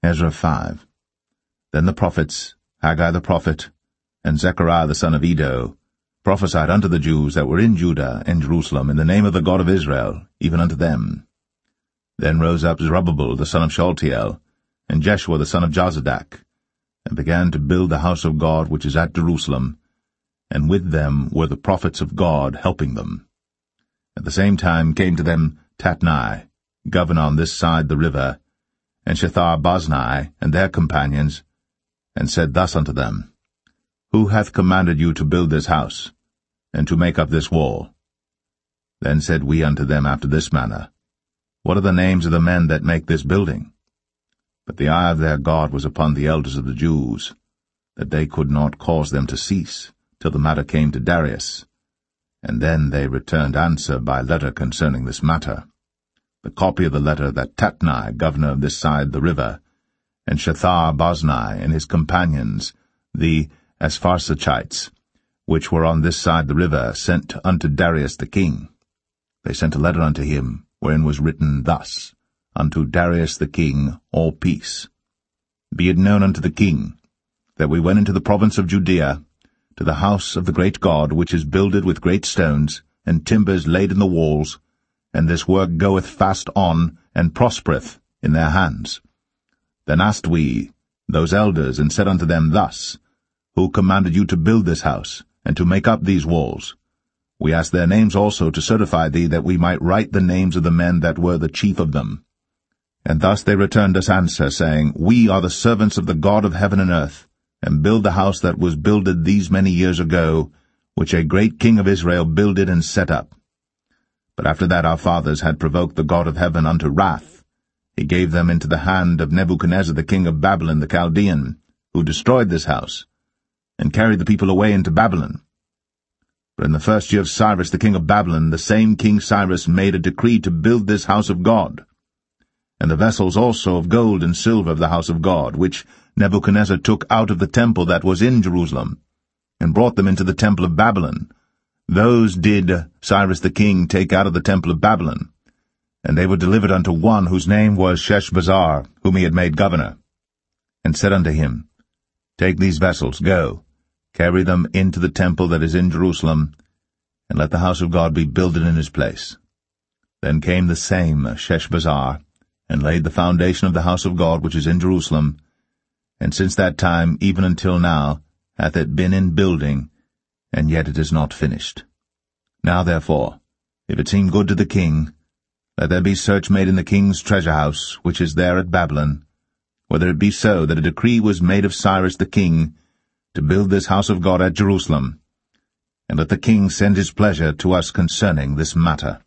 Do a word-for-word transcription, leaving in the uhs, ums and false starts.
Ezra five. Then the prophets, Haggai the prophet, and Zechariah the son of Iddo, prophesied unto the Jews that were in Judah and Jerusalem in the name of the God of Israel, even unto them. Then rose up Zerubbabel the son of Shealtiel, and Jeshua the son of Jozadak, and began to build the house of God which is at Jerusalem, and with them were the prophets of God helping them. At the same time came to them Tatnai, governor on this side the river, and Shethar-boznai and their companions, and said thus unto them, Who hath commanded you to build this house, and to make up this wall? Then said we unto them after this manner, What are the names of the men that make this building? But the eye of their God was upon the elders of the Jews, that they could not cause them to cease, till the matter came to Darius. And then they returned answer by letter concerning this matter. The copy of the letter that Tatnai, governor of this side the river, and Shethar-boznai and his companions, the Aspharsachites, which were on this side the river, sent unto Darius the king. They sent a letter unto him, wherein was written thus, Unto Darius the king, all peace. Be it known unto the king, that we went into the province of Judea, to the house of the great God, which is builded with great stones, and timbers laid in the walls, and this work goeth fast on, and prospereth in their hands. Then asked we those elders, and said unto them thus, Who commanded you to build this house, and to make up these walls? We asked their names also to certify thee, that we might write the names of the men that were the chief of them. And thus they returned us answer, saying, We are the servants of the God of heaven and earth, and build the house that was builded these many years ago, which a great king of Israel builded and set up. But after that our fathers had provoked the God of heaven unto wrath, he gave them into the hand of Nebuchadnezzar the king of Babylon the Chaldean, who destroyed this house, and carried the people away into Babylon. But in the first year of Cyrus the king of Babylon, the same King Cyrus made a decree to build this house of God, and the vessels also of gold and silver of the house of God, which Nebuchadnezzar took out of the temple that was in Jerusalem, and brought them into the temple of Babylon. Those did Cyrus the king take out of the temple of Babylon, and they were delivered unto one whose name was Sheshbazzar, whom he had made governor, and said unto him, Take these vessels, go, carry them into the temple that is in Jerusalem, and let the house of God be builded in his place. Then came the same Sheshbazzar, and laid the foundation of the house of God which is in Jerusalem, and since that time even until now hath it been in building, and yet it is not finished. Now therefore, if it seem good to the king, let there be search made in the king's treasure house, which is there at Babylon, whether it be so that a decree was made of Cyrus the king to build this house of God at Jerusalem, and let the king send his pleasure to us concerning this matter.